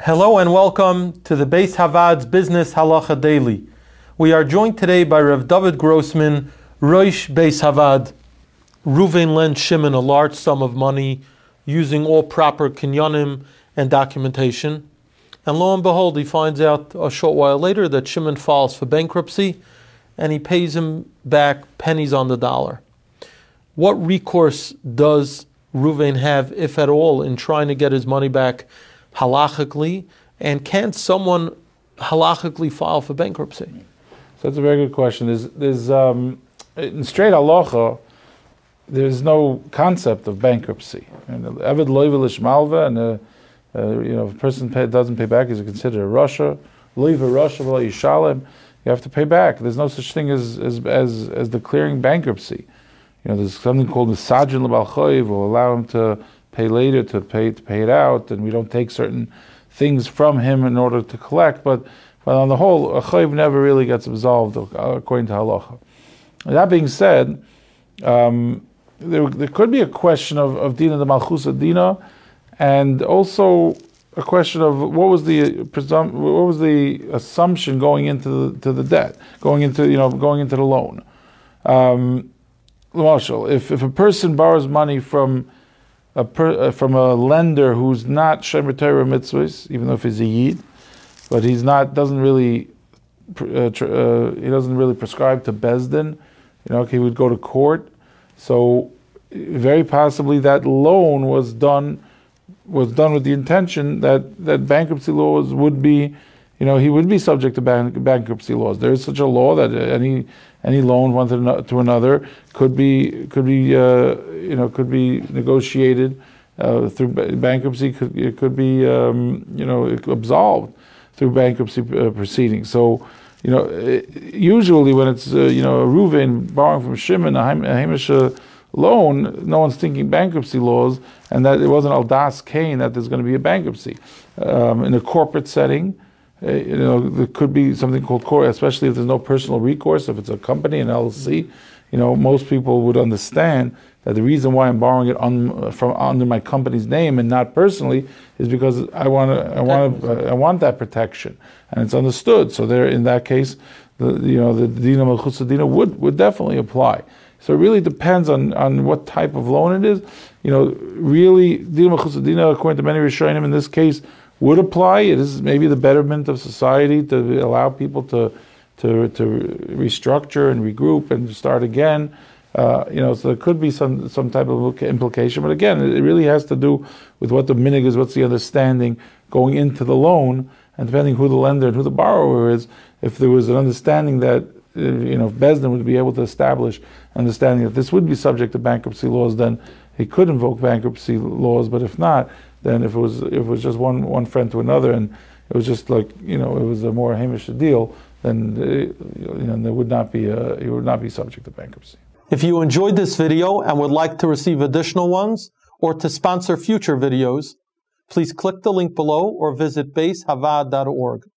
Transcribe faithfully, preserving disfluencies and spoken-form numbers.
Hello and welcome to the Beis Havad's Business Halacha Daily. We are joined today by Rav David Grossman, Rosh Beis Havad. Ruvain lent Shimon a large sum of money using all proper kinyanim and documentation. And lo and behold, he finds out a short while later that Shimon files for bankruptcy and he pays him back pennies on the dollar. What recourse does Ruvain have, if at all, in trying to get his money back halachically, and can someone halachically file for bankruptcy? So that's a very good question. There's, there's um, in straight halacha, there's no concept of bankruptcy. And Eved loiva lishmalva, and a, uh, you know, if a person pay, doesn't pay back, he's considered a rasha. Loiva rasha v'lo yishalem. You have to pay back. There's no such thing as as as, as declaring bankruptcy. You know, there's something called misajin l'bal choiv, will allow him to pay later, to pay to pay it out, and we don't take certain things from him in order to collect. But, but on the whole, a chayv never really gets absolved according to halacha. That being said, um, there, there could be a question of, of dina de malchusa dina, and also a question of what was the presum- what was the assumption going into the, to the debt, going into you know going into the loan. Um, if if a person borrows money from A per, uh, from a lender who's not Shemer Torah mitzvahs, even though if he's a yid, but he's not doesn't really uh, tr- uh, he doesn't really prescribe to Bezdin. You know, he would go to court. So very possibly that loan was done was done with the intention that, that bankruptcy laws would be, you know, he would be subject to bank, bankruptcy laws. There is such a law that any any loan one to another could be could be uh, you know could be negotiated uh, through bankruptcy. Could it could be um, you know absolved through bankruptcy uh, proceedings. So you know usually when it's uh, you know a Ruvain borrowing from Shimon a Hamish loan, no one's thinking bankruptcy laws, and that it wasn't al das kain that there's going to be a bankruptcy um, in a corporate setting. Uh, you know, there could be something called core, especially if there's no personal recourse. If it's a company, an L L C, you know, most people would understand that the reason why I'm borrowing it on, from under my company's name and not personally is because I want to, I want to, uh, I want that protection, and it's understood. So there, in that case, the you know the dina malchusa dina would would definitely apply. So it really depends on, on what type of loan it is. You know, really, dina malchusa dina, according to many Rishonim, in this case, would apply. It is maybe the betterment of society to allow people to to to restructure and regroup and start again. Uh, you know, so there could be some some type of implication. But again, it really has to do with what the minig is, what's the understanding going into the loan, and depending who the lender and who the borrower is. If there was an understanding that uh, you know, if Bezdin would be able to establish understanding that this would be subject to bankruptcy laws, then he could invoke bankruptcy laws. But if not, then if it was if it was just one one friend to another, and it was just like you know it was a more hamish deal, then it, you know there would not be a, it would not be subject to bankruptcy. If you enjoyed this video and would like to receive additional ones or to sponsor future videos, please click the link below or visit beis havad dot org.